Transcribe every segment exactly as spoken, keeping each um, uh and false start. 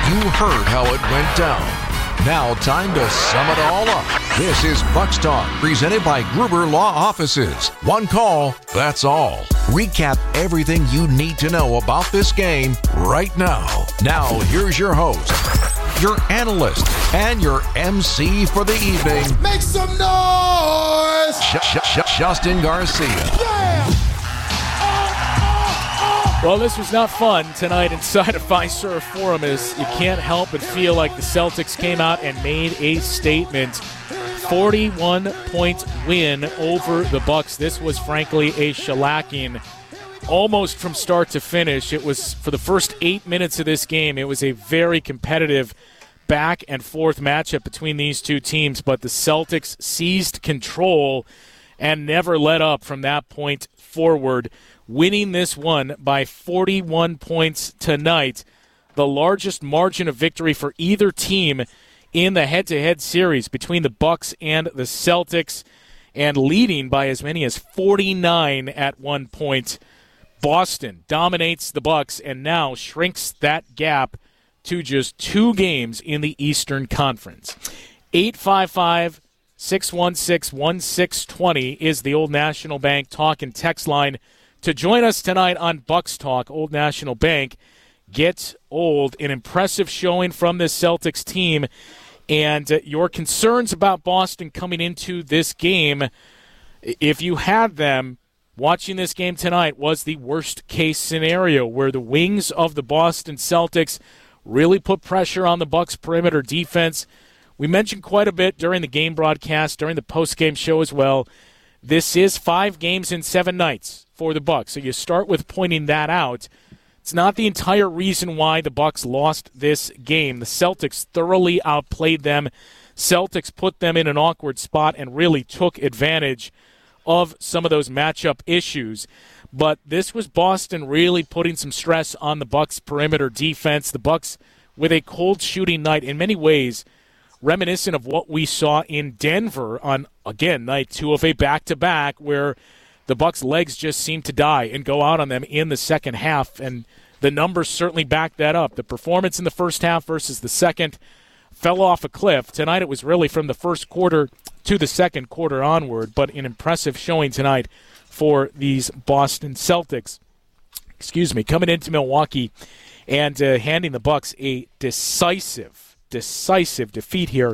You heard how it went down. Now time to sum it all up. This is Bucs Talk, presented by Gruber Law Offices. One call, that's all. Recap everything you need to know about this game right now. Now, here's your host, your analyst, and your M C for the evening. Make some noise! Sh- sh- sh- Justin Garcia. Yeah! Well, this was not fun tonight inside of Fiserv Forum, as you can't help but feel like the Celtics came out and made a statement. forty-one point win over the Bucs. This was, frankly, a shellacking almost from start to finish. It was, for the first eight minutes of this game, it was a very competitive back and forth matchup between these two teams, but the Celtics seized control and never let up from that point forward, winning this one by forty-one points tonight, the largest margin of victory for either team in the head-to-head series between the Bucs and the Celtics, and leading by as many as forty-nine at one point. Boston dominates the Bucs and now shrinks that gap to just two games in the Eastern Conference. eight five five, six one six, one six two zero is the Old National Bank talk and text line to join us tonight on Bucs Talk. Old National Bank gets old. An impressive showing from this Celtics team. And uh, your concerns about Boston coming into this game, if you had them, watching this game tonight was the worst-case scenario where the wings of the Boston Celtics really put pressure on the Bucs perimeter defense. We mentioned quite a bit during the game broadcast, during the post-game show as well. This is five games in seven nights for the Bucs, so you start with pointing that out. It's not the entire reason why the Bucs lost this game. The Celtics thoroughly outplayed them. Celtics put them in an awkward spot and really took advantage of some of those matchup issues. But this was Boston really putting some stress on the Bucs perimeter defense. The Bucs with a cold shooting night in many ways, reminiscent of what we saw in Denver on, again, night two of a back-to-back, where the Bucs' legs just seemed to die and go out on them in the second half, and the numbers certainly back that up. The performance in the first half versus the second fell off a cliff. Tonight it was really from the first quarter to the second quarter onward, but an impressive showing tonight for these Boston Celtics. Excuse me, coming into Milwaukee and uh, handing the Bucs a decisive, decisive defeat here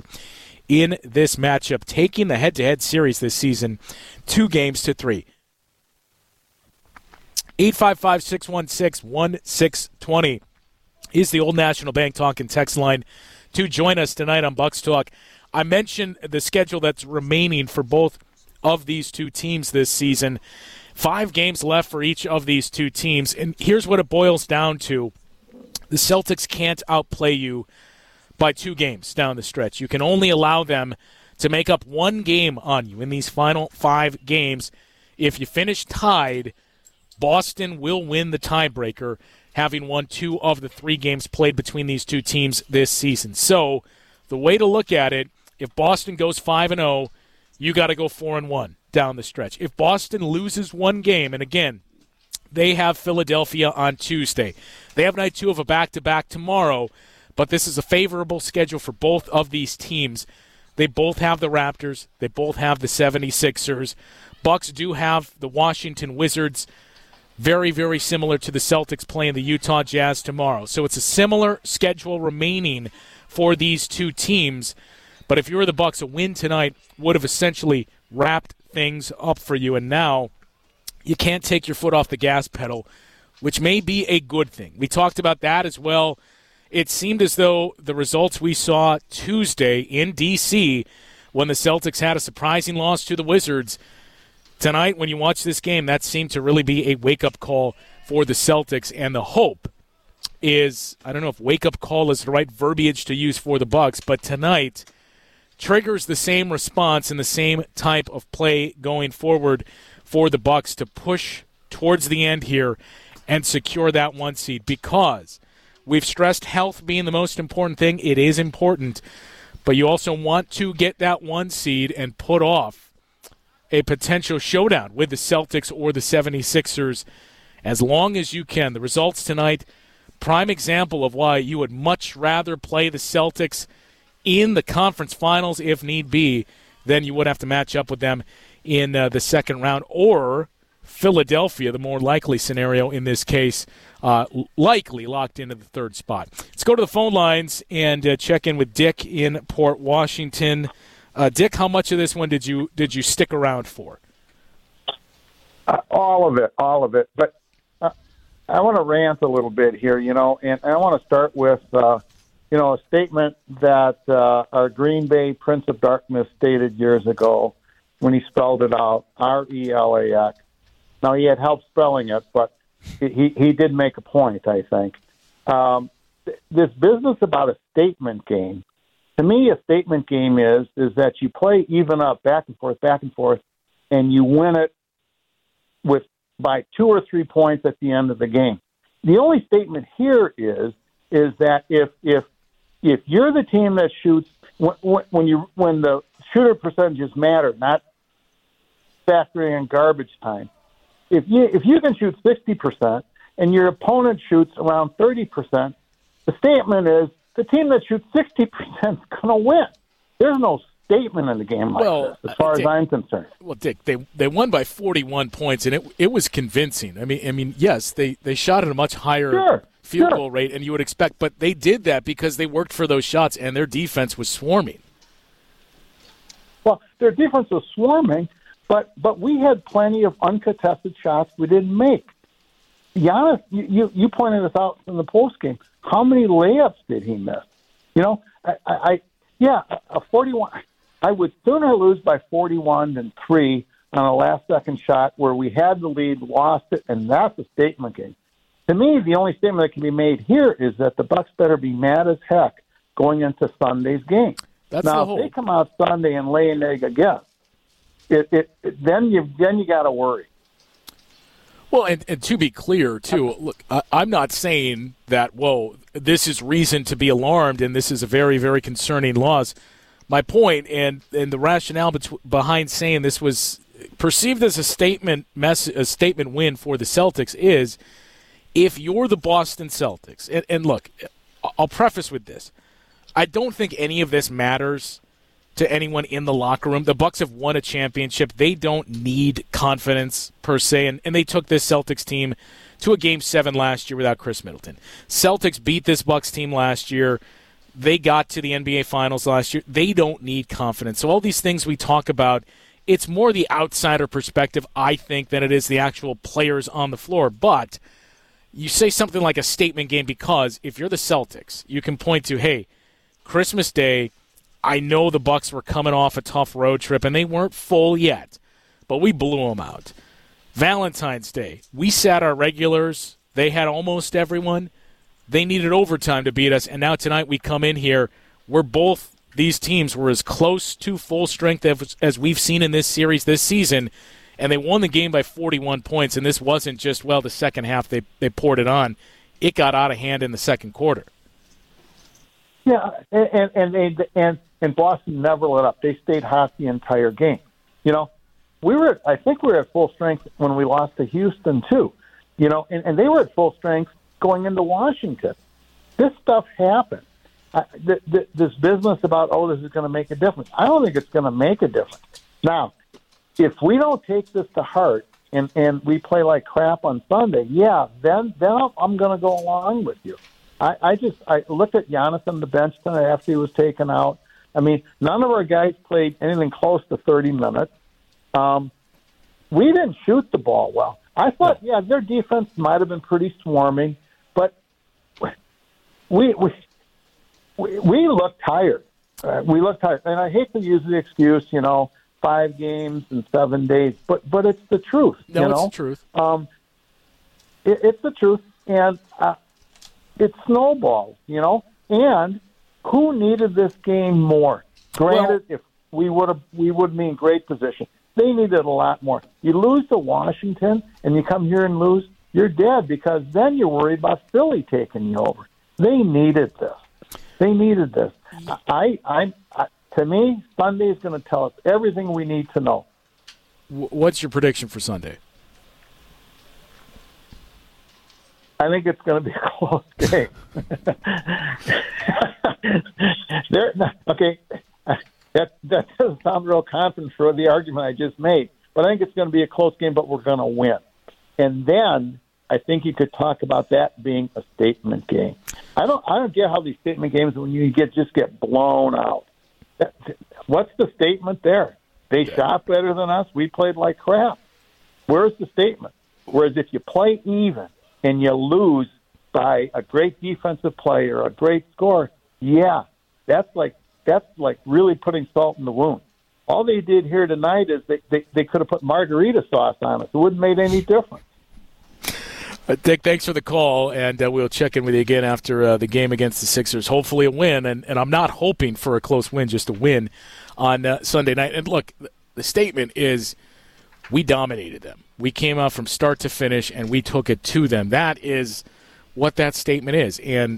in this matchup, taking the head-to-head series this season two games to three. eight five five, six one six, one six two zero is the Old National Bank talk and text line to join us tonight on Bucs Talk. I mentioned the schedule that's remaining for both of these two teams this season. Five games left for each of these two teams, and here's what it boils down to. The Celtics can't outplay you by two games down the stretch. You can only allow them to make up one game on you in these final five games. If you finish tied, Boston will win the tiebreaker, having won two of the three games played between these two teams this season. So the way to look at it, if Boston goes five and oh, you got to go four and one down the stretch. If Boston loses one game, and again, they have Philadelphia on Tuesday. They have night two of a back-to-back tomorrow, but this is a favorable schedule for both of these teams. They both have the Raptors. They both have the seventy-sixers. Bucs do have the Washington Wizards, very, very similar to the Celtics playing the Utah Jazz tomorrow. So it's a similar schedule remaining for these two teams. But if you were the Bucs, a win tonight would have essentially wrapped things up for you. And now you can't take your foot off the gas pedal, which may be a good thing. We talked about that as well. It seemed as though the results we saw Tuesday in D C when the Celtics had a surprising loss to the Wizards, tonight, when you watch this game, that seemed to really be a wake-up call for the Celtics, and the hope is, I don't know if wake-up call is the right verbiage to use for the Bucs, but tonight triggers the same response and the same type of play going forward for the Bucs to push towards the end here and secure that one seed, because we've stressed health being the most important thing. It is important, but you also want to get that one seed and put off a potential showdown with the Celtics or the seventy-sixers as long as you can. The results tonight prime example of why you would much rather play the Celtics in the conference finals, if need be, than you would have to match up with them in uh, the second round, or Philadelphia, the more likely scenario in this case, uh, likely locked into the third spot. Let's go to the phone lines and uh, check in with Dick in Port Washington. Uh, Dick, how much of this one did you did you stick around for? Uh, all of it, all of it. But uh, I want to rant a little bit here, you know, and I want to start with, uh, you know, a statement that uh, our Green Bay Prince of Darkness stated years ago when he spelled it out, R E L A X. Now, he had help spelling it, but he, he did make a point, I think. Um, th- this business about a statement game, to me, a statement game is is that you play even up, back and forth, back and forth, and you win it with by two or three points at the end of the game. The only statement here is is that if if if you're the team that shoots when, when you when the shooter percentages matter, not factoring in garbage time. If you if you can shoot sixty percent and your opponent shoots around thirty percent, the statement is the team that shoots sixty percent is going to win. There's no statement in the game like well, this, as far Dick, as I'm concerned. Well, Dick, they they won by forty-one points, and it it was convincing. I mean, I mean, yes, they, they shot at a much higher sure, field sure. goal rate, and you would expect, but they did that because they worked for those shots, and their defense was swarming. Well, their defense was swarming, but but we had plenty of uncontested shots we didn't make. Giannis, you, you, you pointed this out in the postgame. How many layups did he miss? You know, I, I, I yeah, a forty-one. I would sooner lose by forty-one than three on a last-second shot where we had the lead, lost it, and that's a statement game. To me, the only statement that can be made here is that the Bucks better be mad as heck going into Sunday's game. That's now, the if whole. they come out Sunday and lay an egg again, it, it, it then you then you got to worry. Well, and, and to be clear, too, look, I, I'm not saying that, whoa, this is reason to be alarmed and this is a very, very concerning loss. My point and, and the rationale bet- behind saying this was perceived as a statement mess- a statement win for the Celtics is if you're the Boston Celtics, and, and look, I'll preface with this. I don't think any of this matters to anyone in the locker room. The Bucks have won a championship. They don't need confidence per se, and, and they took this Celtics team to a game seven last year without Chris Middleton. Celtics beat this Bucks team last year. They got to the N B A Finals last year. They don't need confidence. So all these things we talk about, it's more the outsider perspective, I think, than it is the actual players on the floor. But you say something like a statement game because if you're the Celtics, you can point to, hey, Christmas Day, I know the Bucks were coming off a tough road trip, and they weren't full yet, but we blew them out. Valentine's Day, we sat our regulars. They had almost everyone. They needed overtime to beat us, and now tonight we come in here. We're both, these teams were as close to full strength as, as we've seen in this series this season, and they won the game by forty-one points, and this wasn't just, well, the second half they, they poured it on. It got out of hand in the second quarter. Yeah, and and and and, and Boston never let up. They stayed hot the entire game. You know, we were. I think we were at full strength when we lost to Houston too. You know, and, and they were at full strength going into Washington. This stuff happened. Uh, th- th- this business about oh, this is going to make a difference. I don't think it's going to make a difference. Now, if we don't take this to heart and and we play like crap on Sunday, yeah, then then I'm going to go along with you. I, I just I looked at Giannis on the bench tonight after he was taken out. I mean, none of our guys played anything close to thirty minutes. Um, we didn't shoot the ball well. I thought, yeah, their defense might have been pretty swarming, but we we we, we looked tired. Uh, we looked tired, and I hate to use the excuse, you know, five games in seven days, but but it's the truth. No, you it's know? the truth. Um, it, it's the truth, and. Uh, It snowballed, you know, and who needed this game more? Granted, well, if we would have, we would be in great position. They needed a lot more. You lose to Washington, and you come here and lose, you're dead because then you're worried about Philly taking you over. They needed this. They needed this. I, I, I to me, Sunday is going to tell us everything we need to know. What's your prediction for Sunday? I think it's going to be a close game. there, okay, that that doesn't sound real confident for the argument I just made, but I think it's going to be a close game, but we're going to win. And then I think you could talk about that being a statement game. I don't I don't get how these statement games, when you get just get blown out. That, what's the statement there? They yeah. shot better than us. We played like crap. Where's the statement? Whereas if you play even and you lose by a great defensive play or a great score, yeah, that's like that's like really putting salt in the wound. All they did here tonight is they, they, they could have put margarita sauce on us. It wouldn't have made any difference. Uh, Dick, thanks for the call, and uh, we'll check in with you again after uh, the game against the Sixers. Hopefully a win, and, and I'm not hoping for a close win, just a win on uh, Sunday night. And look, the statement is we dominated them. We came out from start to finish, and we took it to them. That is what that statement is. And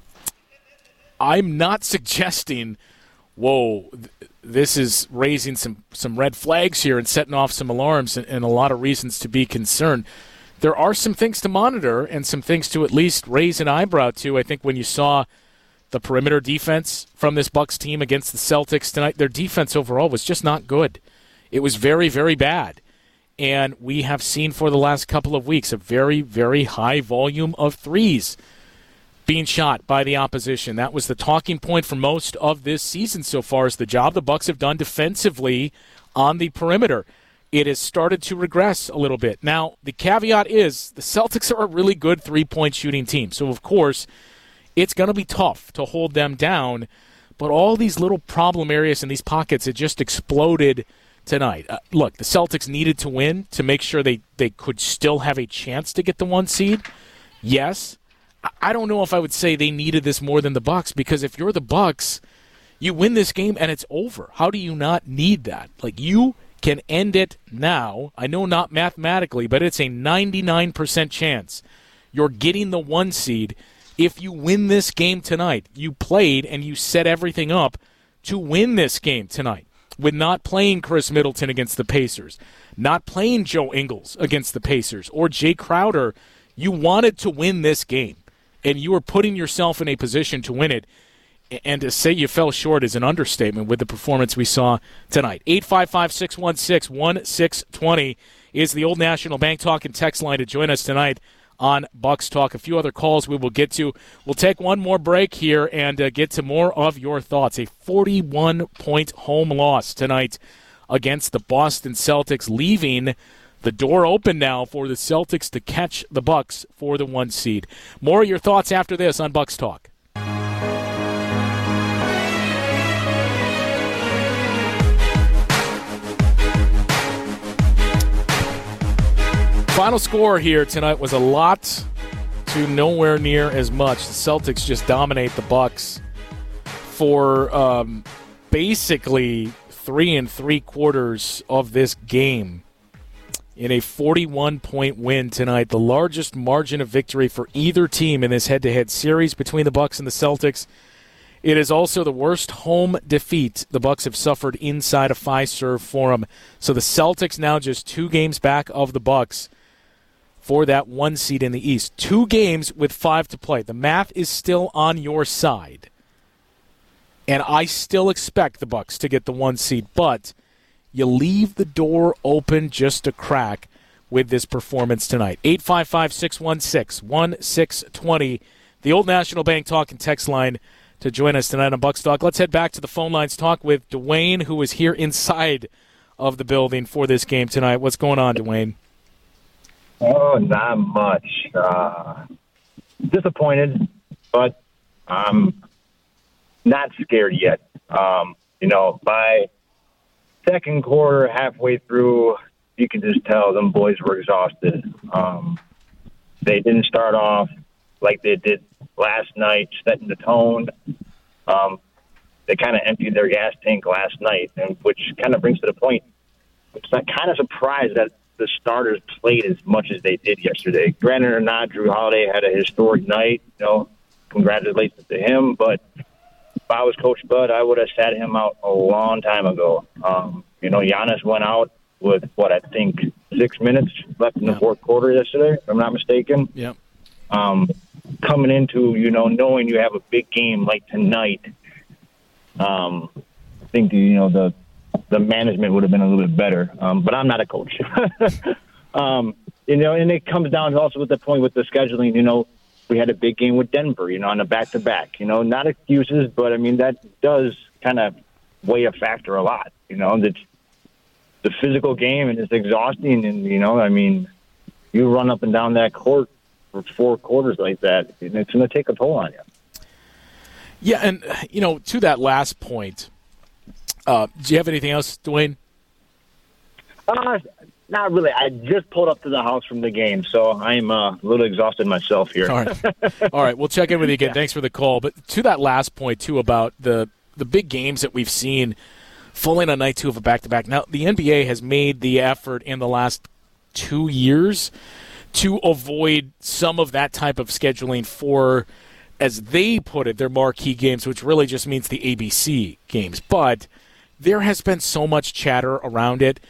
I'm not suggesting, whoa, th- this is raising some, some red flags here and setting off some alarms and, and a lot of reasons to be concerned. There are some things to monitor and some things to at least raise an eyebrow to. I think when you saw the perimeter defense from this Bucks team against the Celtics tonight, their defense overall was just not good. It was very, very bad. And we have seen for the last couple of weeks a very, very high volume of threes being shot by the opposition. That was the talking point for most of this season so far, is the job the Bucks have done defensively on the perimeter. It has started to regress a little bit. Now, the caveat is the Celtics are a really good three-point shooting team. So, of course, it's going to be tough to hold them down. But all these little problem areas in these pockets, it just exploded tonight. Uh, look, the Celtics needed to win to make sure they, they could still have a chance to get the one seed. Yes. I don't know if I would say they needed this more than the Bucks, because if you're the Bucks, you win this game and it's over. How do you not need that? Like, you can end it now. I know not mathematically, but it's a ninety-nine percent chance you're getting the one seed if you win this game tonight. You played and you set everything up to win this game tonight with not playing Chris Middleton against the Pacers, not playing Joe Ingles against the Pacers, or Jay Crowder. You wanted to win this game, and you were putting yourself in a position to win it. And to say you fell short is an understatement with the performance we saw tonight. eight five five, six one six, one six two zero is the Old National Bank Talk and text line to join us tonight on Bucks Talk. A few other calls we will get to. We'll take one more break here and uh, get to more of your thoughts. A forty-one point home loss tonight against the Boston Celtics, leaving the door open now for the Celtics to catch the Bucks for the one seed. More of your thoughts after this on Bucks Talk. Final score here tonight was a lot to nowhere near as much. The Celtics just dominate the Bucks for um, basically three and three quarters of this game in a forty-one point win tonight, the largest margin of victory for either team in this head-to-head series between the Bucks and the Celtics. It is also the worst home defeat the Bucks have suffered inside a Fiserv Forum. So the Celtics now just two games back of the Bucks for that one seed in the East. Two games with five to play. The math is still on your side. And I still expect the Bucks to get the one seed, but you leave the door open just a crack with this performance tonight. eight five five, six one six, one six two zero, the Old National Bank Talk and text line to join us tonight on Bucks Talk. Let's head back to the phone lines, talk with Dwayne, who is here inside of the building for this game tonight. What's going on, Dwayne? Oh, not much. Uh, disappointed, but I'm not scared yet. Um, you know, by second quarter, halfway through, you can just tell them boys were exhausted. Um, they didn't start off like they did last night, setting the tone. Um, they kind of emptied their gas tank last night, and which kind of brings to the point. I'm kind of surprised that the starters played as much as they did yesterday. Granted or not, Drew Holiday had a historic night. You know, congratulations to him. But if I was Coach Bud, I would have sat him out a long time ago. Um, you know, Giannis went out with, what, I think six minutes left in the yeah. fourth quarter yesterday, if I'm not mistaken. Yeah. um, coming into, you know, knowing you have a big game like tonight, um, I think, you know, the the management would have been a little bit better. Um, but I'm not a coach. um, you know, and it comes down also with the point with the scheduling, you know, we had a big game with Denver, you know, on a back-to-back. You know, not excuses, but, I mean, that does kind of weigh a factor a lot. You know, it's the physical game, and it's exhausting. And, you know, I mean, you run up and down that court for four quarters like that, and it's going to take a toll on you. Yeah, and, you know, to that last point, uh, do you have anything else, Dwayne? Uh, not really. I just pulled up to the house from the game, so I'm uh, a little exhausted myself here. All right. All right, we'll check in with you again. Yeah. Thanks for the call. But to that last point, too, about the, the big games that we've seen falling on night two of a back-to-back. Now, the N B A has made the effort in the last two years to avoid some of that type of scheduling for, as they put it, their marquee games, which really just means the A B C games. But there has been so much chatter around it.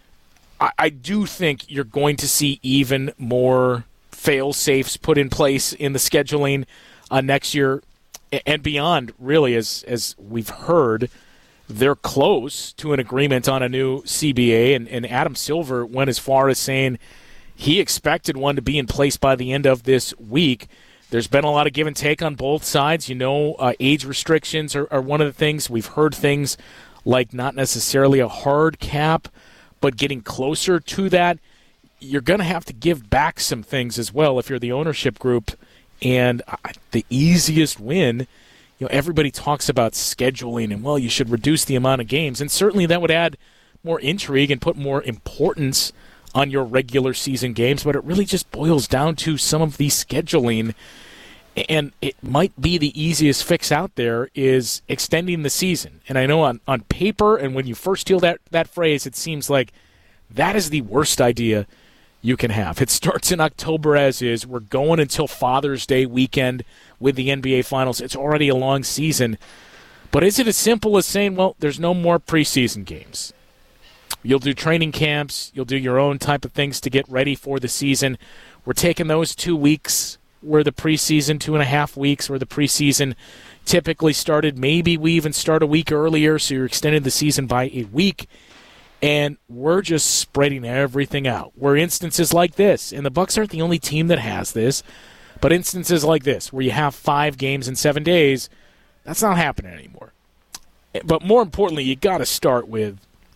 I, I do think you're going to see even more fail-safes put in place in the scheduling uh, next year and beyond, really, as as we've heard. They're close to an agreement on a new C B A, and, and Adam Silver went as far as saying he expected one to be in place by the end of this week. There's been a lot of give and take on both sides. You know, uh, age restrictions are, are one of the things. We've heard things like not necessarily a hard cap, but getting closer to that. You're going to have to give back some things as well if you're the ownership group. And uh, the easiest win, you know, everybody talks about scheduling and, well, you should reduce the amount of games. And certainly that would add more intrigue and put more importance on your regular season games. But it really just boils down to some of the scheduling. And it might be the easiest fix out there is extending the season. And I know on, on paper, and when you first hear that, that phrase, it seems like that is the worst idea you can have. It starts in October as is. We're going until Father's Day weekend with the N B A Finals. It's already a long season. But is it as simple as saying, well, there's no more preseason games? You'll do training camps. You'll do your own type of things to get ready for the season. We're taking those two weeks where the preseason, two and a half weeks where the preseason typically started. Maybe we even start a week earlier, so you're extending the season by a week. And we're just spreading everything out. Where instances like this, and the Bucks aren't the only team that has this, but instances like this, where you have five games in seven days, that's not happening anymore. But more importantly, you got to start with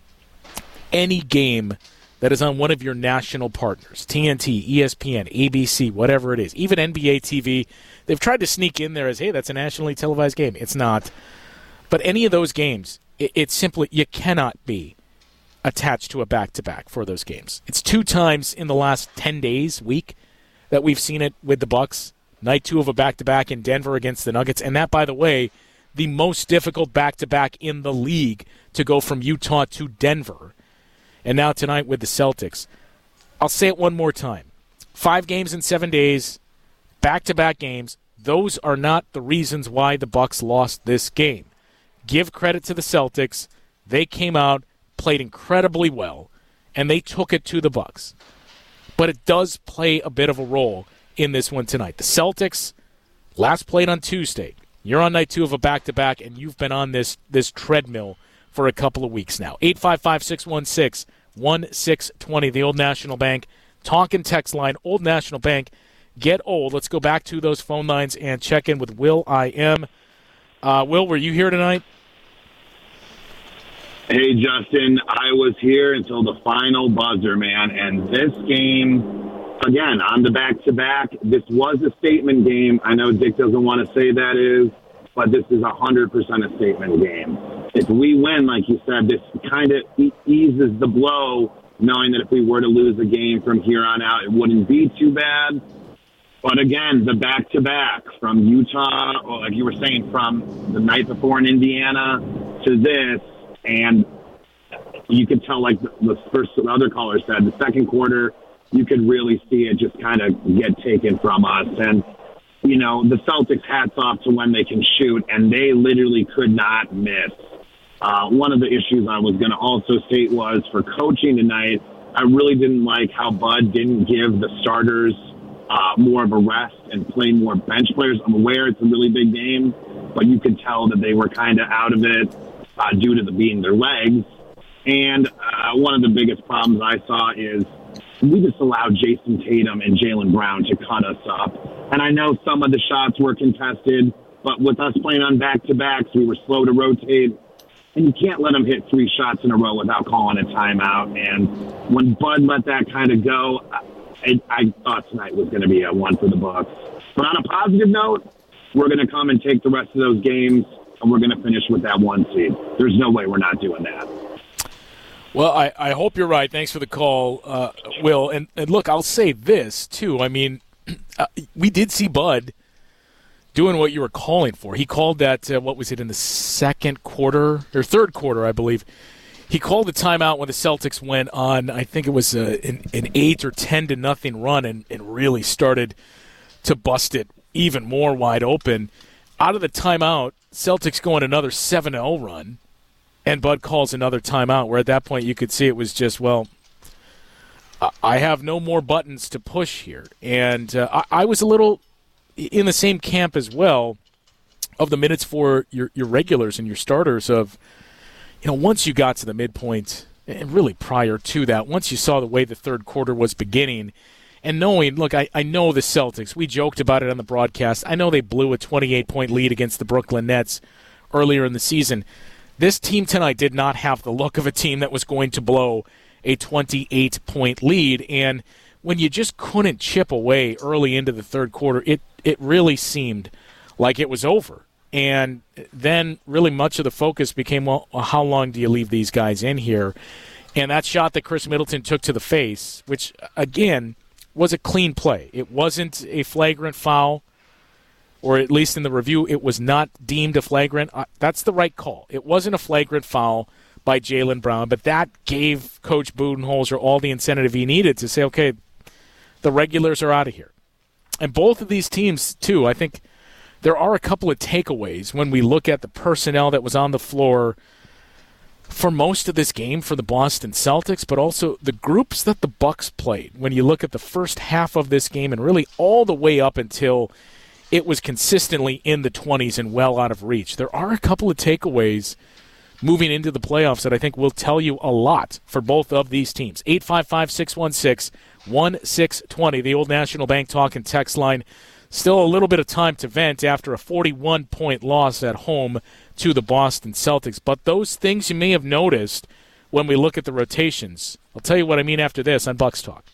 any game that is on one of your national partners, T N T, E S P N, A B C, whatever it is, even N B A T V. They've tried to sneak in there as, hey, that's a nationally televised game. It's not. But any of those games, it, it's simply, you cannot be attached to a back-to-back for those games. It's two times in the last ten days, week, that we've seen it with the Bucks. Night two of a back-to-back in Denver against the Nuggets. And that, by the way, the most difficult back-to-back in the league to go from Utah to Denver. And now tonight with the Celtics. I'll say it one more time. Five games in seven days, back-to-back games. Those are not the reasons why the Bucks lost this game. Give credit to the Celtics. They came out, played incredibly well, and they took it to the Bucks. But it does play a bit of a role in this one tonight. The Celtics last played on Tuesday. You're on night two of a back-to-back, and you've been on this this treadmill for a couple of weeks now. eight five five, six one six, one six two zero, the Old National Bank talk and text line. Old National Bank, get old. Let's go back to those phone lines and check in with Will I Am. Uh, Will, were you here tonight? Hey, Justin, I was here until the final buzzer, man. And this game, again, on the back-to-back, this was a statement game. I know Dick doesn't want to say that is, but this is one hundred percent a statement game. If we win, like you said, this kind of eases the blow, knowing that if we were to lose a game from here on out, it wouldn't be too bad. But again, the back-to-back from Utah, or like you were saying, from the night before in Indiana to this, and you could tell, like the first the other caller said, the second quarter, you could really see it just kind of get taken from us. And, you know, the Celtics, hats off to when they can shoot, and they literally could not miss. Uh, one of the issues I was going to also state was for coaching tonight, I really didn't like how Bud didn't give the starters uh, more of a rest and play more bench players. I'm aware it's a really big game, but you could tell that they were kind of out of it uh, due to the being their legs. And uh, one of the biggest problems I saw is we just allowed Jason Tatum and Jaylen Brown to cut us up. And I know some of the shots were contested, but with us playing on back-to-backs, we were slow to rotate. And you can't let them hit three shots in a row without calling a timeout. And when Bud let that kind of go, I, I thought tonight was going to be a one for the Bucks. But on a positive note, we're going to come and take the rest of those games, and we're going to finish with that one seed. There's no way we're not doing that. Well, I, I hope you're right. Thanks for the call, uh, Will. And, and look, I'll say this, too. I mean, uh, we did see Bud doing what you were calling for. He called that, uh, what was it, in the second quarter, or third quarter, I believe. He called the timeout when the Celtics went on, I think it was a, an, an eight or ten to nothing run and, and really started to bust it even more wide open. Out of the timeout, Celtics go on another seven oh run. And Bud calls another timeout, where at that point you could see it was just, well, I have no more buttons to push here. And uh, I, I was a little in the same camp as well of the minutes for your, your regulars and your starters of, you know, once you got to the midpoint, and really prior to that, once you saw the way the third quarter was beginning, and knowing, look, I, I know the Celtics, we joked about it on the broadcast, I know they blew a twenty-eight point lead against the Brooklyn Nets earlier in the season. This team tonight did not have the look of a team that was going to blow a twenty-eight point lead. And when you just couldn't chip away early into the third quarter, it, it really seemed like it was over. And then really much of the focus became, well, how long do you leave these guys in here? And that shot that Chris Middleton took to the face, which, again, was a clean play. It wasn't a flagrant foul. Or at least in the review, it was not deemed a flagrant. Uh, that's the right call. It wasn't a flagrant foul by Jaylen Brown, but that gave Coach Budenholzer all the incentive he needed to say, okay, the regulars are out of here. And both of these teams, too, I think there are a couple of takeaways when we look at the personnel that was on the floor for most of this game for the Boston Celtics, but also the groups that the Bucks played. When you look at the first half of this game and really all the way up until it was consistently in the twenties and well out of reach. There are a couple of takeaways moving into the playoffs that I think will tell you a lot for both of these teams. eight five five, six one six, one six two zero, the Old National Bank talk and text line. Still a little bit of time to vent after a forty-one point loss at home to the Boston Celtics. But those things you may have noticed when we look at the rotations. I'll tell you what I mean after this on Bucks Talk.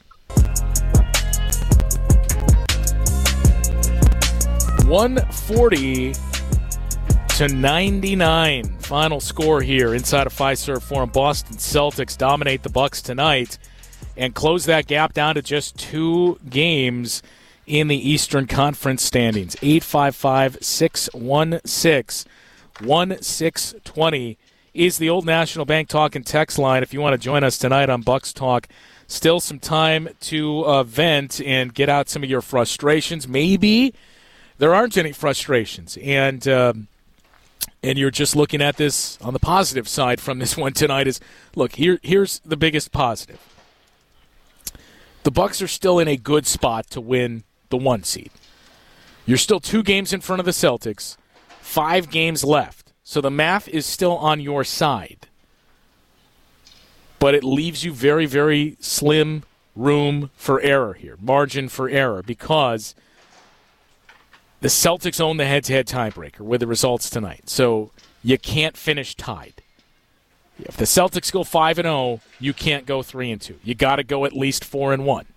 one forty to ninety-nine final score here inside of Fiserv Forum. Boston Celtics dominate the Bucks tonight and close that gap down to just two games in the Eastern Conference standings. eight five five, six one six, one six two zero is the Old National Bank talk and text line if you want to join us tonight on Bucks Talk. Still some time to uh, vent and get out some of your frustrations. Maybe there aren't any frustrations, and um, and you're just looking at this on the positive side from this one tonight is, look, here here's the biggest positive. The Bucks are still in a good spot to win the one seed. You're still two games in front of the Celtics, five games left, so the math is still on your side. But it leaves you very, very slim room for error here, margin for error, because the Celtics own the head-to-head tiebreaker with the results tonight, so you can't finish tied. If the Celtics go five and oh, you can't go three and two. You got to go at least four and one.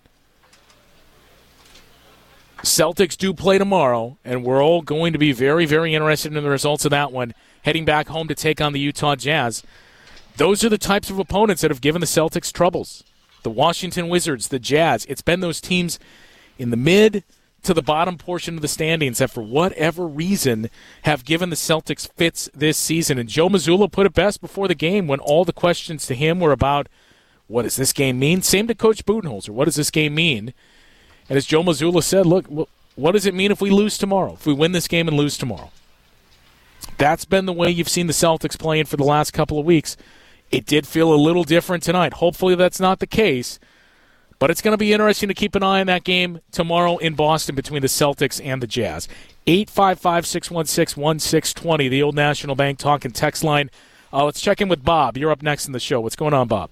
Celtics do play tomorrow, and we're all going to be very, very interested in the results of that one, heading back home to take on the Utah Jazz. Those are the types of opponents that have given the Celtics troubles. The Washington Wizards, the Jazz. It's been those teams in the mid to the bottom portion of the standings that for whatever reason have given the Celtics fits this season. And Joe Mazzulla put it best before the game when all the questions to him were about, what does this game mean? Same to Coach Budenholzer. What does this game mean? And as Joe Mazzulla said, look, what does it mean if we lose tomorrow, if we win this game and lose tomorrow? That's been the way you've seen the Celtics playing for the last couple of weeks. It did feel a little different tonight. Hopefully that's not the case. But it's going to be interesting to keep an eye on that game tomorrow in Boston between the Celtics and the Jazz. eight five five, six one six, one six two zero, the Old National Bank talk and text line. Uh, let's check in with Bob. You're up next in the show. What's going on, Bob?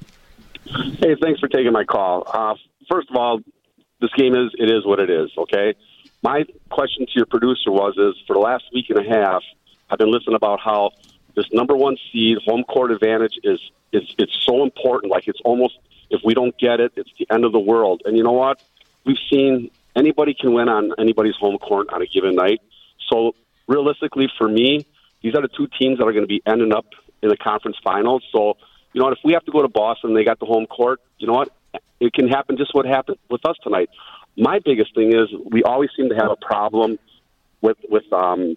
Hey, thanks for taking my call. Uh, first of all, this game is it is what it is, okay? My question to your producer was, is for the last week and a half, I've been listening about how this number one seed, home court advantage, is, is it's so important. Like, it's almost, if we don't get it, it's the end of the world. And you know what? We've seen anybody can win on anybody's home court on a given night. So realistically, for me, these are the two teams that are going to be ending up in the conference finals. So, you know what, if we have to go to Boston and they got the home court, you know what? It can happen just what happened with us tonight. My biggest thing is we always seem to have a problem with with um,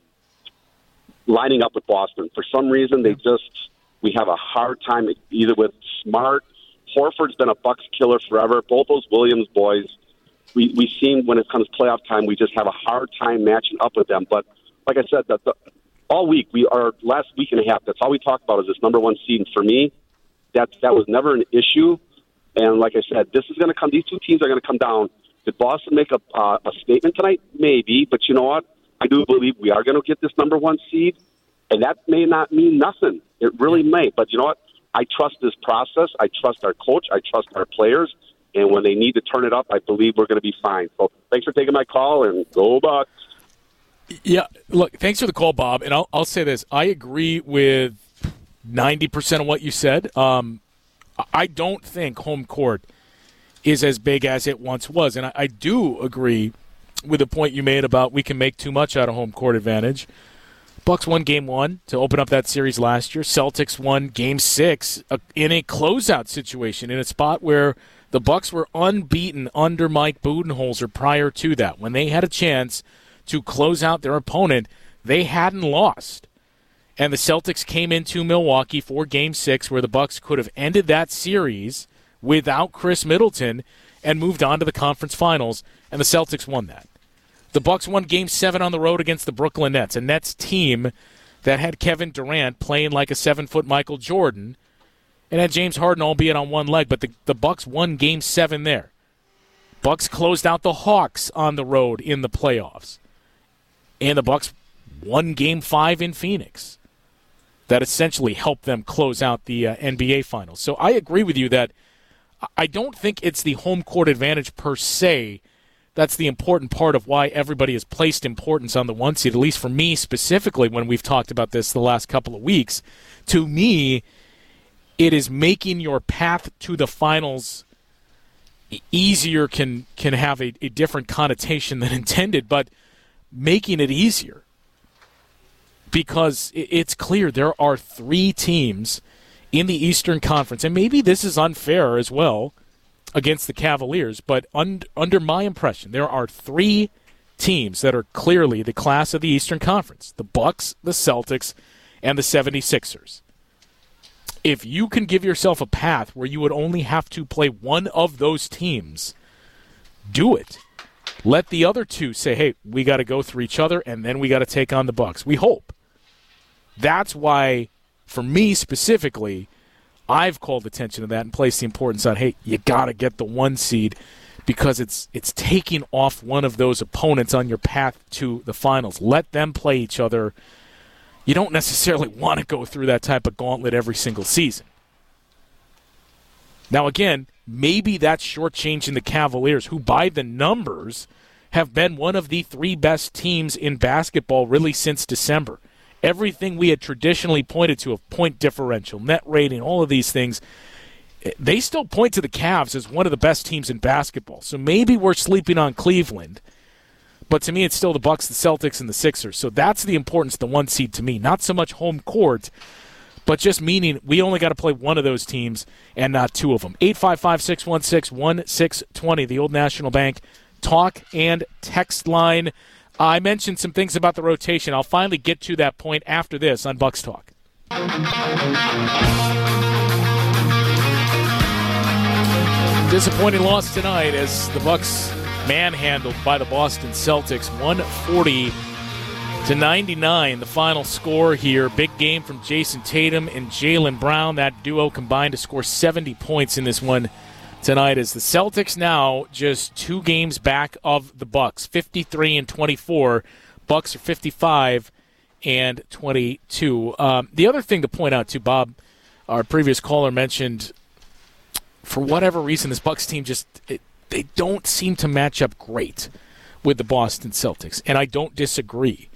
lining up with Boston. For some reason, they just we have a hard time either with Smart. Horford's been a Bucks killer forever. Both those Williams boys, we we seem when it comes playoff time, we just have a hard time matching up with them. But like I said, that the, all week we are last week and a half. That's all we talk about is this number one seed. And for me, that that was never an issue. And like I said, this is going to come. These two teams are going to come down. Did Boston make a uh, a statement tonight? Maybe, but you know what? I do believe we are going to get this number one seed, and that may not mean nothing. It really may. But you know what? I trust this process. I trust our coach. I trust our players. And when they need to turn it up, I believe we're going to be fine. So thanks for taking my call, and go Bucks. Yeah, look, thanks for the call, Bob. And I'll, I'll say this. I agree with ninety percent of what you said. Um, I don't think home court is as big as it once was. And I, I do agree with the point you made about we can make too much out of home court advantage. Bucks won game one to open up that series last year. Celtics won game six uh, in a closeout situation, in a spot where the Bucks were unbeaten under Mike Budenholzer prior to that. When they had a chance to close out their opponent, they hadn't lost. And the Celtics came into Milwaukee for game six, where the Bucks could have ended that series without Chris Middleton and moved on to the conference finals, and the Celtics won that. The Bucks won game seven on the road against the Brooklyn Nets, a Nets team that had Kevin Durant playing like a seven-foot Michael Jordan and had James Harden, albeit on one leg, but the, the Bucks won game seven there. Bucks closed out the Hawks on the road in the playoffs, and the Bucks won game five in Phoenix. That essentially helped them close out the uh, N B A Finals. So I agree with you that I don't think it's the home court advantage per se that's the important part of why everybody has placed importance on the one seed, at least for me specifically when we've talked about this the last couple of weeks. To me, it is making your path to the finals easier can can have a, a different connotation than intended, but making it easier. Because it's clear there are three teams in the Eastern Conference, and maybe this is unfair as well against the Cavaliers, but un- under my impression, there are three teams that are clearly the class of the Eastern Conference: the Bucks, the Celtics, and the seventy-sixers. If you can give yourself a path where you would only have to play one of those teams, do it. Let the other two say, hey, we got to go through each other, and then we got to take on the Bucks. We hope. That's why, for me specifically, I've called attention to that and placed the importance on, hey, you got to get the one seed because it's it's taking off one of those opponents on your path to the finals. Let them play each other. You don't necessarily want to go through that type of gauntlet every single season. Now, again, maybe that's shortchanging the Cavaliers, who by the numbers have been one of the three best teams in basketball really since December. Everything we had traditionally pointed to of point differential, net rating, all of these things, they still point to the Cavs as one of the best teams in basketball. So maybe we're sleeping on Cleveland, but to me it's still the Bucks, the Celtics, and the Sixers. So that's the importance of the one seed to me. Not so much home court, but just meaning we only got to play one of those teams and not two of them. eight five five, six one six, one six two zero, the Old National Bank talk and text line. I mentioned some things about the rotation. I'll finally get to that point after this on Bucks Talk. Disappointing loss tonight as the Bucks manhandled by the Boston Celtics, one forty to ninety-nine, the final score here. Big game from Jason Tatum and Jaylen Brown. That duo combined to score seventy points in this one tonight as the Celtics now just two games back of the Bucks, fifty-three and twenty-four. Bucks are fifty-five and twenty-two. Um, the other thing to point out too, Bob, our previous caller mentioned, for whatever reason, this Bucks team just it, they don't seem to match up great with the Boston Celtics, and I don't disagree.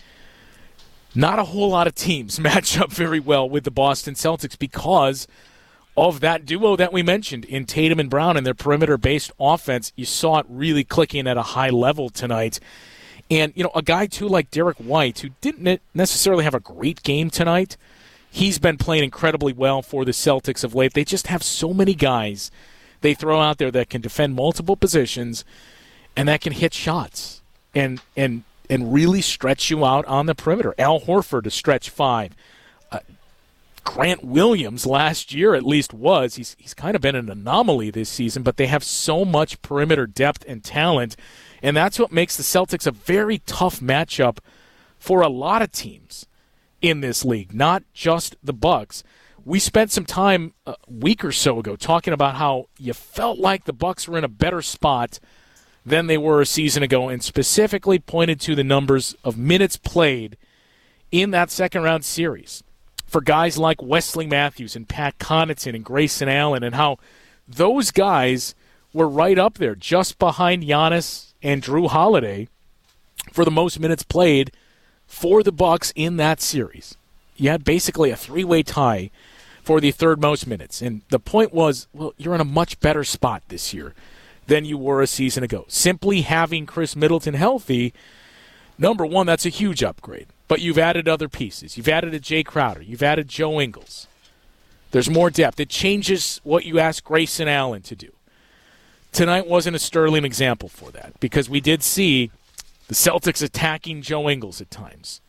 Not a whole lot of teams match up very well with the Boston Celtics because of that duo that we mentioned in Tatum and Brown and their perimeter-based offense. You saw it really clicking at a high level tonight. And, you know, a guy, too, like Derek White, who didn't necessarily have a great game tonight, he's been playing incredibly well for the Celtics of late. They just have so many guys they throw out there that can defend multiple positions and that can hit shots and and and really stretch you out on the perimeter. Al Horford to stretch five. Uh, Grant Williams last year at least was. He's, he's kind of been an anomaly this season, but they have so much perimeter depth and talent. And that's what makes the Celtics a very tough matchup for a lot of teams in this league, not just the Bucks. We spent some time a week or so ago talking about how you felt like the Bucks were in a better spot than they were a season ago, and specifically pointed to the numbers of minutes played in that second-round series for guys like Wesley Matthews and Pat Connaughton and Grayson Allen, and how those guys were right up there just behind Giannis and Drew Holiday for the most minutes played for the Bucks in that series. You had basically a three-way tie for the third most minutes. And the point was, well, you're in a much better spot this year than you were a season ago. Simply having Chris Middleton healthy, number one, that's a huge upgrade. But you've added other pieces. You've added a Jay Crowder. You've added Joe Ingles. There's more depth. It changes what you ask Grayson Allen to do. Tonight wasn't a sterling example for that because we did see the Celtics attacking Joe Ingles at times.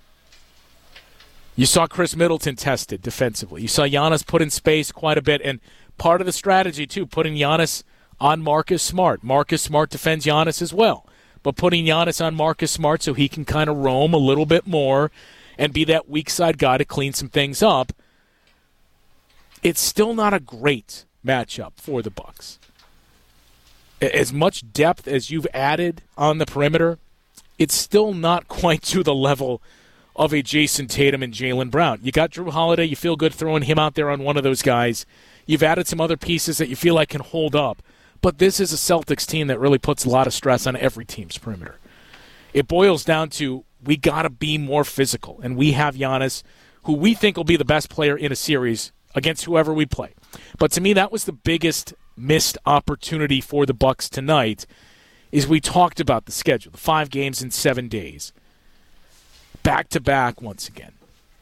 You saw Chris Middleton tested defensively. You saw Giannis put in space quite a bit, and part of the strategy, too, putting Giannis on Marcus Smart. Marcus Smart defends Giannis as well, but putting Giannis on Marcus Smart so he can kind of roam a little bit more and be that weak side guy to clean some things up. It's still not a great matchup for the Bucks. As much depth as you've added on the perimeter, it's still not quite to the level of a Jason Tatum and Jaylen Brown. You got Drew Holiday. You feel good throwing him out there on one of those guys. You've added some other pieces that you feel like can hold up. But this is a Celtics team that really puts a lot of stress on every team's perimeter. It boils down to we got to be more physical. And we have Giannis, who we think will be the best player in a series against whoever we play. But to me, that was the biggest missed opportunity for the Bucks tonight, is we talked about the schedule, the five games in seven days. Back-to-back once again.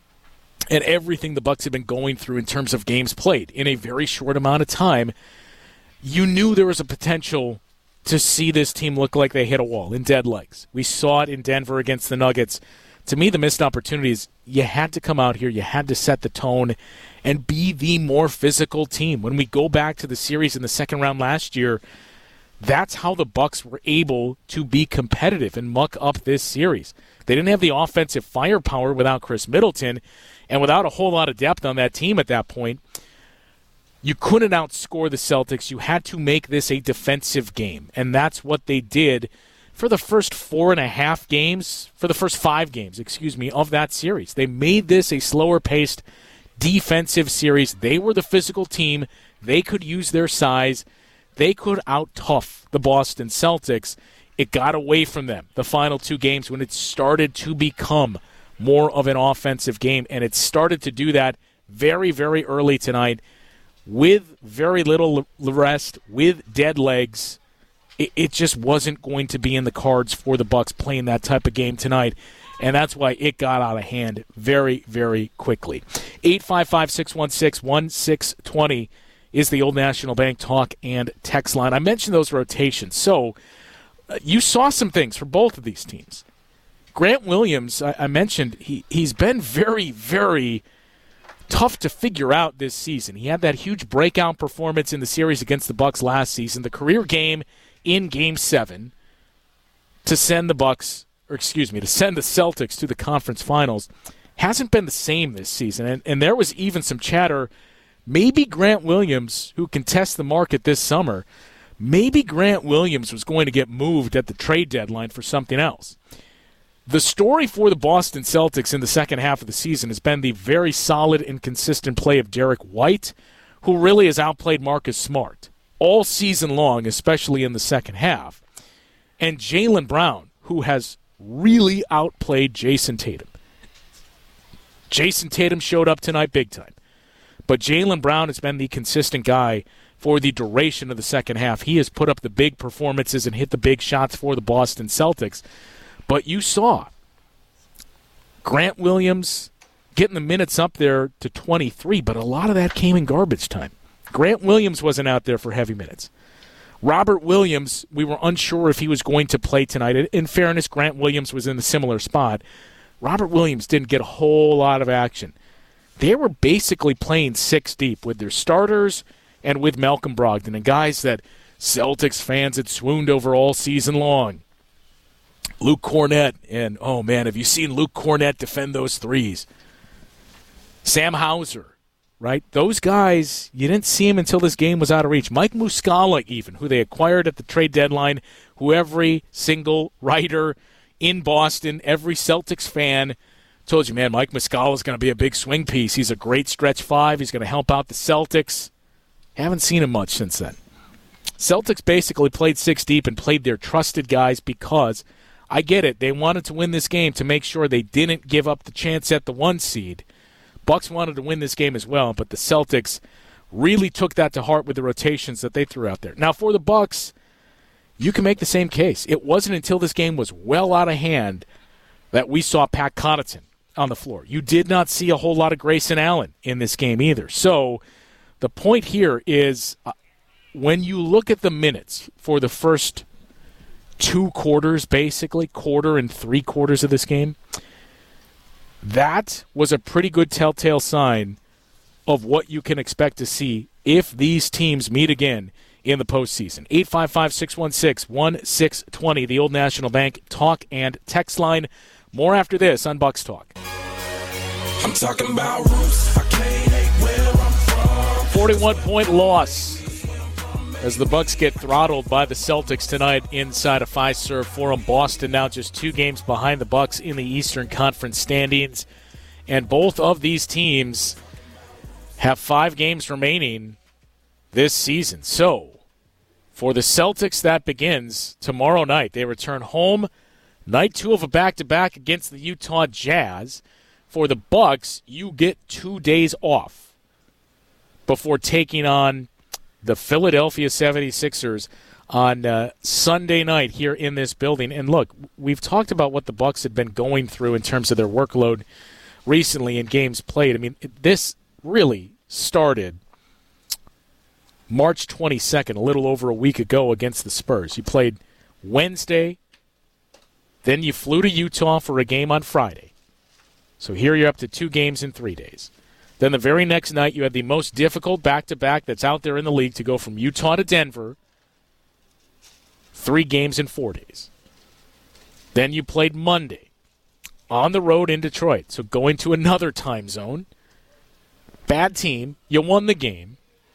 And everything the Bucks have been going through in terms of games played in a very short amount of time, you knew there was a potential to see this team look like they hit a wall in dead legs. We saw it in Denver against the Nuggets. To me, the missed opportunity is you had to come out here, you had to set the tone, and be the more physical team. When we go back to the series in the second round last year, that's how the Bucks were able to be competitive and muck up this series. They didn't have the offensive firepower without Chris Middleton, and without a whole lot of depth on that team at that point, you couldn't outscore the Celtics. You had to make this a defensive game, and that's what they did for the first four and a half games, for the first five games, excuse me, of that series. They made this a slower-paced defensive series. They were the physical team. They could use their size. They could out-tough the Boston Celtics. It got away from them the final two games when it started to become more of an offensive game, and it started to do that very, very early tonight with very little rest, with dead legs. It, it just wasn't going to be in the cards for the Bucks playing that type of game tonight, and that's why it got out of hand very, very quickly. eight five five, six one six, one six two zero is the Old National Bank talk and text line. I mentioned those rotations. So uh, you saw some things for both of these teams. Grant Williams, I, I mentioned, he, he's been very, very tough to figure out this season. He had that huge breakout performance in the series against the Bucks last season, the career game in Game seven to send the Bucks, or excuse me, to send the Celtics to the conference finals. Hasn't been the same this season, and, and there was even some chatter maybe Grant Williams, who can test the market this summer, maybe Grant Williams was going to get moved at the trade deadline for something else. The story for the Boston Celtics in the second half of the season has been the very solid and consistent play of Derek White, who really has outplayed Marcus Smart all season long, especially in the second half, and Jaylen Brown, who has really outplayed Jason Tatum. Jason Tatum showed up tonight big time, but Jaylen Brown has been the consistent guy for the duration of the second half. He has put up the big performances and hit the big shots for the Boston Celtics. But you saw Grant Williams getting the minutes up there to twenty-three, but a lot of that came in garbage time. Grant Williams wasn't out there for heavy minutes. Robert Williams, we were unsure if he was going to play tonight. In fairness, Grant Williams was in a similar spot. Robert Williams didn't get a whole lot of action. They were basically playing six deep with their starters and with Malcolm Brogdon, and guys that Celtics fans had swooned over all season long. Luke Cornett, and oh man, have you seen Luke Cornett defend those threes? Sam Hauser, right? Those guys, you didn't see him until this game was out of reach. Mike Muscala even, who they acquired at the trade deadline, who every single writer in Boston, every Celtics fan told you, man, Mike Muscala is going to be a big swing piece. He's a great stretch five. He's going to help out the Celtics. Haven't seen him much since then. Celtics basically played six deep and played their trusted guys because, I get it, they wanted to win this game to make sure they didn't give up the chance at the one seed. Bucks wanted to win this game as well, but the Celtics really took that to heart with the rotations that they threw out there. Now, for the Bucks, you can make the same case. It wasn't until this game was well out of hand that we saw Pat Connaughton on the floor. You did not see a whole lot of Grayson Allen in this game either. So the point here is uh, when you look at the minutes for the first two quarters, basically, quarter and three quarters of this game, that was a pretty good telltale sign of what you can expect to see if these teams meet again in the postseason. eight five five, six one six, one six two zero, the Old National Bank talk and text line. More after this on Bucks Talk. I'm talking about roots. I can't hate where I'm from. forty-one point loss as the Bucks get throttled by the Celtics tonight inside a Fiserv Forum. Boston now just two games behind the Bucks in the Eastern Conference standings. And both of these teams have five games remaining this season. So, for the Celtics, that begins tomorrow night. They return home, night two of a back-to-back against the Utah Jazz. For the Bucks, you get two days off before taking on the Philadelphia seventy-sixers on uh, Sunday night here in this building. And look, we've talked about what the Bucks had been going through in terms of their workload recently in games played. I mean, this really started March twenty-second, a little over a week ago against the Spurs. You played Wednesday, then you flew to Utah for a game on Friday. So here you're up to two games in three days. Then the very next night, you had the most difficult back-to-back that's out there in the league to go from Utah to Denver. Three games in four days. Then you played Monday on the road in Detroit. So going to another time zone. Bad team. You won the game.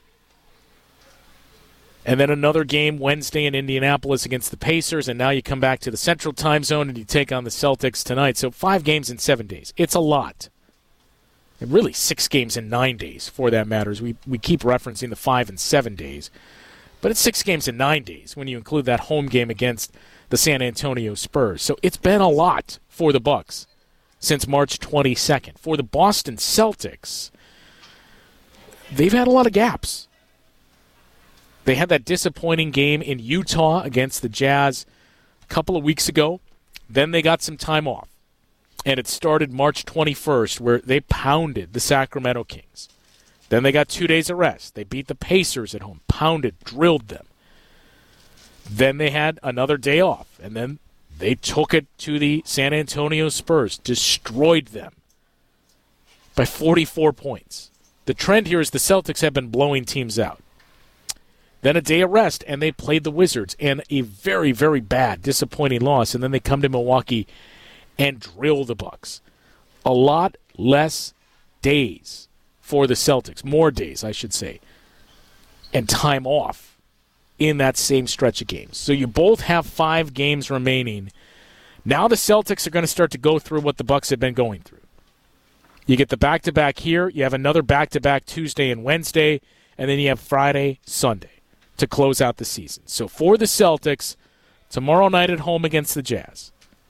And then another game Wednesday in Indianapolis against the Pacers. And now you come back to the Central Time Zone and you take on the Celtics tonight. So five games in seven days. It's a lot. And really six games in nine days, for that matters. We we keep referencing the five and seven days. But it's six games in nine days when you include that home game against the San Antonio Spurs. So it's been a lot for the Bucks since March twenty-second. For the Boston Celtics, they've had a lot of gaps. They had that disappointing game in Utah against the Jazz a couple of weeks ago. Then they got some time off. And it started March twenty-first, where they pounded the Sacramento Kings. Then they got two days of rest. They beat the Pacers at home, pounded, drilled them. Then they had another day off, and then they took it to the San Antonio Spurs, destroyed them by forty-four points. The trend here is the Celtics have been blowing teams out. Then a day of rest, and they played the Wizards, and a very, very bad, disappointing loss. And then they come to Milwaukee and drill the Bucks. A lot less days for the Celtics. More days, I should say. And time off in that same stretch of games. So you both have five games remaining. Now the Celtics are going to start to go through what the Bucks have been going through. You get the back-to-back here. You have another back-to-back Tuesday and Wednesday. And then you have Friday, Sunday to close out the season. So for the Celtics, tomorrow night at home against the Jazz.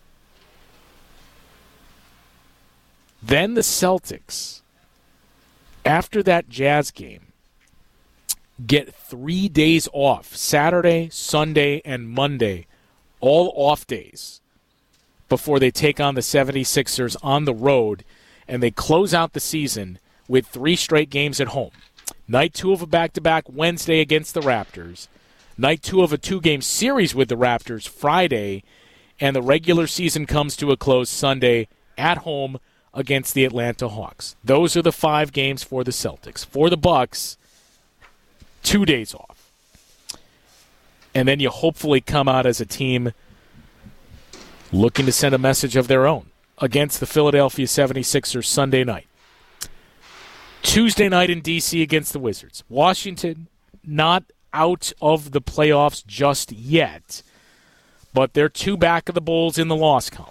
Then the Celtics, after that Jazz game, get three days off, Saturday, Sunday, and Monday, all off days, before they take on the seventy-sixers on the road, and they close out the season with three straight games at home. Night two of a back-to-back Wednesday against the Raptors, night two of a two-game series with the Raptors Friday, and the regular season comes to a close Sunday at home against the Atlanta Hawks. Those are the five games for the Celtics. For the Bucks, two days off. And then you hopefully come out as a team looking to send a message of their own against the Philadelphia seventy-sixers Sunday night. Tuesday night in D C against the Wizards. Washington not out of the playoffs just yet, but they're two back of the Bulls in the loss column.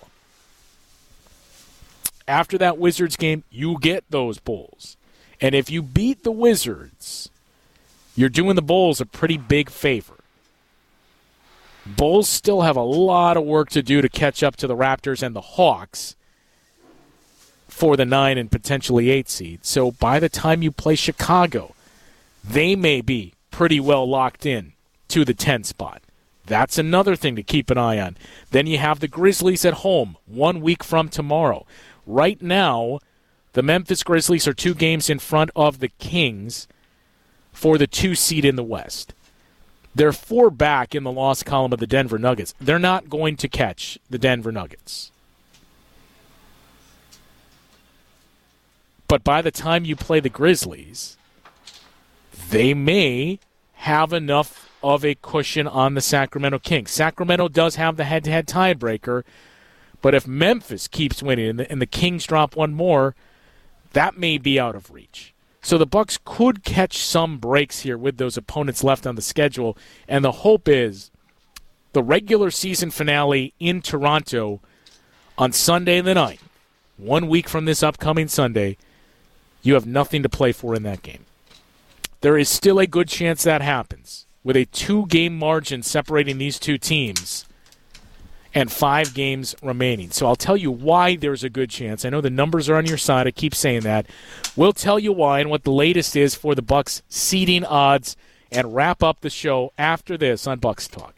After that Wizards game, you get those Bulls. And if you beat the Wizards, you're doing the Bulls a pretty big favor. Bulls still have a lot of work to do to catch up to the Raptors and the Hawks for the nine and potentially eight seed. So by the time you play Chicago, they may be pretty well locked in to the ten spot. That's another thing to keep an eye on. Then you have the Grizzlies at home one week from tomorrow. Right now, the Memphis Grizzlies are two games in front of the Kings for the two seed in the West. They're four back in the loss column of the Denver Nuggets. They're not going to catch the Denver Nuggets. But by the time you play the Grizzlies, they may have enough of a cushion on the Sacramento Kings. Sacramento does have the head-to-head tiebreaker, but if Memphis keeps winning and the, and the Kings drop one more, that may be out of reach. So the Bucks could catch some breaks here with those opponents left on the schedule, and the hope is the regular season finale in Toronto on Sunday the ninth, one week from this upcoming Sunday, you have nothing to play for in that game. There is still a good chance that happens with a two-game margin separating these two teams and five games remaining. So I'll tell you why there's a good chance. I know the numbers are on your side. I keep saying that. We'll tell you why and what the latest is for the Bucks seeding odds and wrap up the show after this on Bucks Talk.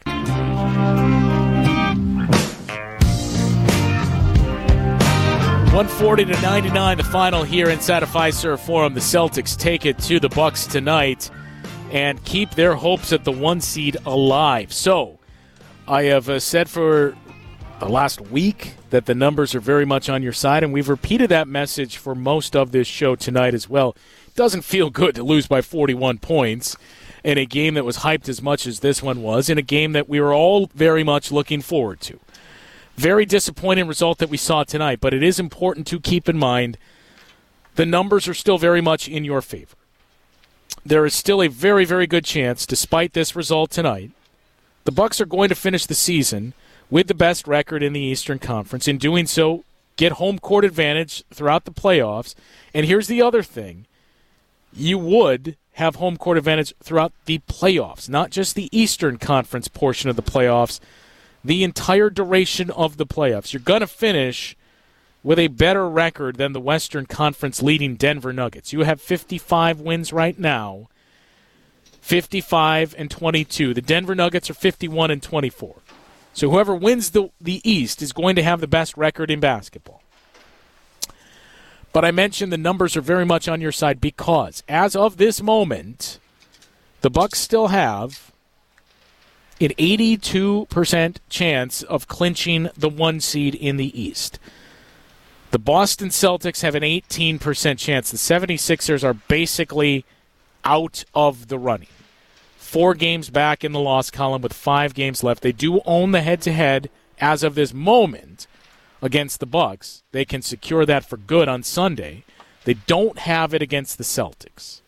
one forty to ninety-nine, the final here inside of Fiserv Forum. The Celtics take it to the Bucks tonight and keep their hopes at the one seed alive. So I have uh, said for the last week that the numbers are very much on your side, and we've repeated that message for most of this show tonight as well. It doesn't feel good to lose by forty-one points in a game that was hyped as much as this one was, in a game that we were all very much looking forward to. Very disappointing result that we saw tonight, but it is important to keep in mind the numbers are still very much in your favor. There is still a very, very good chance, despite this result tonight, the Bucks are going to finish the season with the best record in the Eastern Conference. In doing so, get home court advantage throughout the playoffs. And here's the other thing. You would have home court advantage throughout the playoffs, not just the Eastern Conference portion of the playoffs, the entire duration of the playoffs. You're going to finish with a better record than the Western Conference leading Denver Nuggets. You have fifty-five wins right now, fifty-five and twenty-two. The Denver Nuggets are fifty-one and twenty-four. So whoever wins the, the East is going to have the best record in basketball. But I mentioned the numbers are very much on your side because, as of this moment, the Bucks still have an eighty-two percent chance of clinching the one seed in the East. The Boston Celtics have an eighteen percent chance. The seventy-sixers are basically out of the running. Four games back in the loss column with five games left. They do own the head-to-head as of this moment against the Bucks. They can secure that for good on Sunday. They don't have it against the Celtics.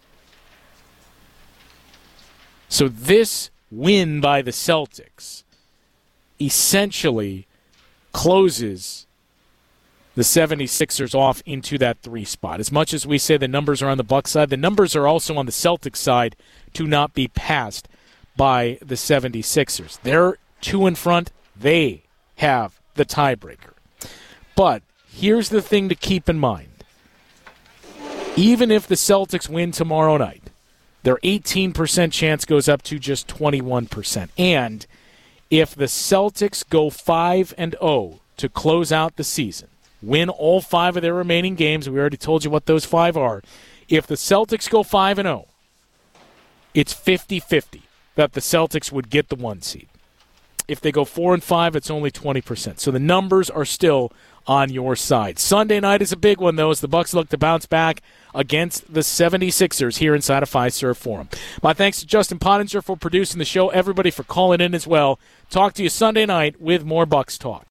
So this win by the Celtics essentially closes the seventy-sixers off into that three spot. As much as we say the numbers are on the Bucks side, the numbers are also on the Celtics side to not be passed by the seventy-sixers. They're two in front. They have the tiebreaker. But here's the thing to keep in mind. Even if the Celtics win tomorrow night, their eighteen percent chance goes up to just twenty-one percent. And if the Celtics go five and oh to close out the season, win all five of their remaining games, we already told you what those five are. If the Celtics go five and oh, it's fifty-fifty that the Celtics would get the one seed. If they go four and five, it's only twenty percent. So the numbers are still on your side. Sunday night is a big one, though, as the Bucks look to bounce back against the seventy-sixers here inside of Fiserv Forum. My thanks to Justin Pottinger for producing the show, everybody for calling in as well. Talk to you Sunday night with more Bucks Talk.